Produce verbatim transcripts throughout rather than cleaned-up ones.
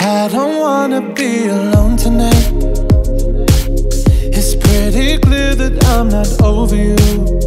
I don't wanna be alone tonight. It's pretty clear that I'm not over you.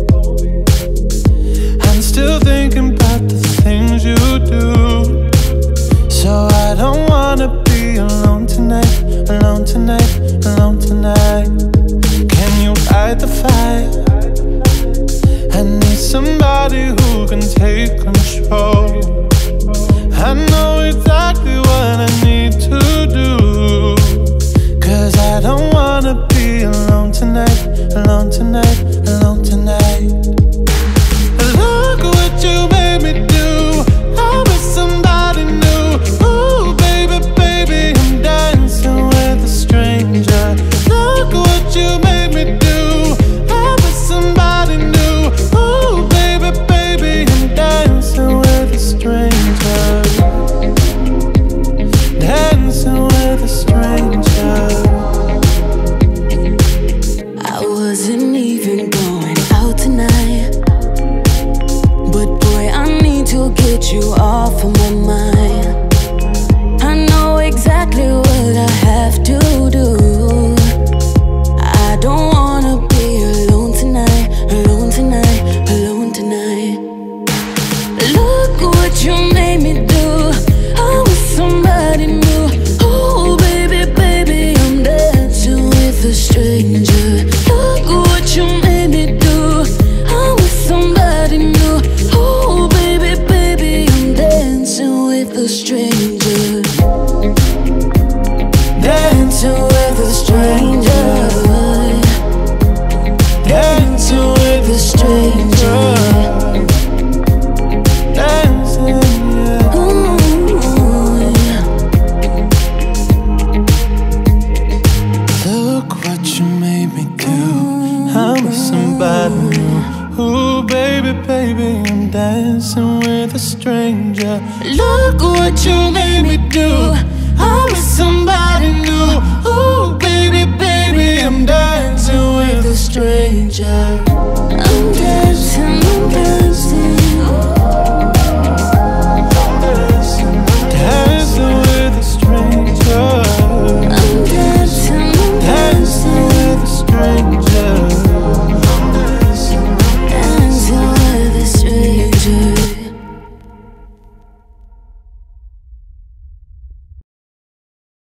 I'm still thinking about the things you do. So I don't wanna be alone tonight, alone tonight, alone tonight. Can you fight the fire? I need somebody who can take control. I know exactly what I need to do, 'cause I don't wanna be alone tonight, alone tonight, alone tonight. Look what you made me do. I'm with somebody new. Ooh, baby, baby, I'm dancing with a stranger. Look what you made me do. I'm with somebody new. Ooh, baby, baby, I'm dancing with a stranger. Dancing with a stranger. I wasn't even going out tonight, but boy, I need to get you off of my mind. I know exactly what I have to do. I don't wanna be alone tonight, alone tonight, alone tonight. Look what you made me do. I'm with somebody new. Oh baby, baby, I'm dancing with a stranger. Look what you made me do. I'm with somebody new. Oh baby, baby, I'm dancing with a stranger. Dancing with a stranger. Dancing with a stranger. Dancing, yeah. Ooh, yeah. Look what you made me do. I'm with somebody new. Ooh, baby, baby, I'm dancing with a stranger. Look what you made me do.